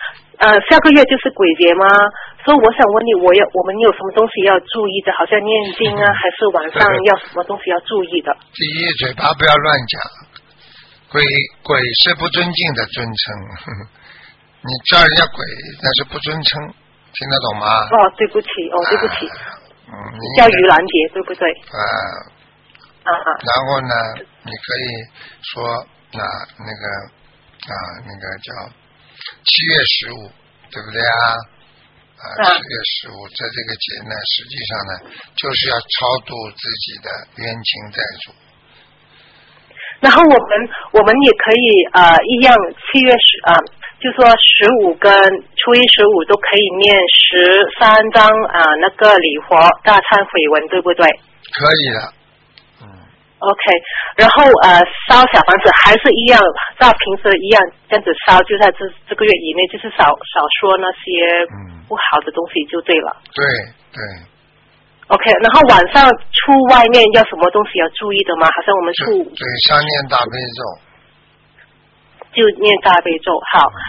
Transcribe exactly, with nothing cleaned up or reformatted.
呃，下个月就是鬼节吗？所以我想问你，我有我们有什么东西要注意的？好像念经啊，还是晚上要什么东西要注意的？ 第一，嘴巴不要乱讲，鬼鬼是不尊敬的尊称，呵呵你叫人家鬼那是不尊称，听得懂吗？ 哦，对不起，哦，对不起， 嗯，你叫盂兰节，对不对？ 啊， 啊啊。 然后呢，你可以说啊，那个啊，那个叫七月十五，对不对啊？啊，七月十五，在这个节呢，实际上呢，就是要超度自己的冤亲债主。 然后我们我们也可以呃一样，七月十啊、呃，就说十五跟初一十五都可以念十三章啊、呃、那个礼佛大忏悔文，对不对？ 可以的。 OK， 然后呃烧小房子还是一样，照平时一样这样子烧，就在这这个月以内，就是少少说那些不好的东西就对了。 对对。 OK， 然后晚上出外面要什么东西要注意的吗？好像我们出嘴上念大悲咒， 就念大悲咒，好。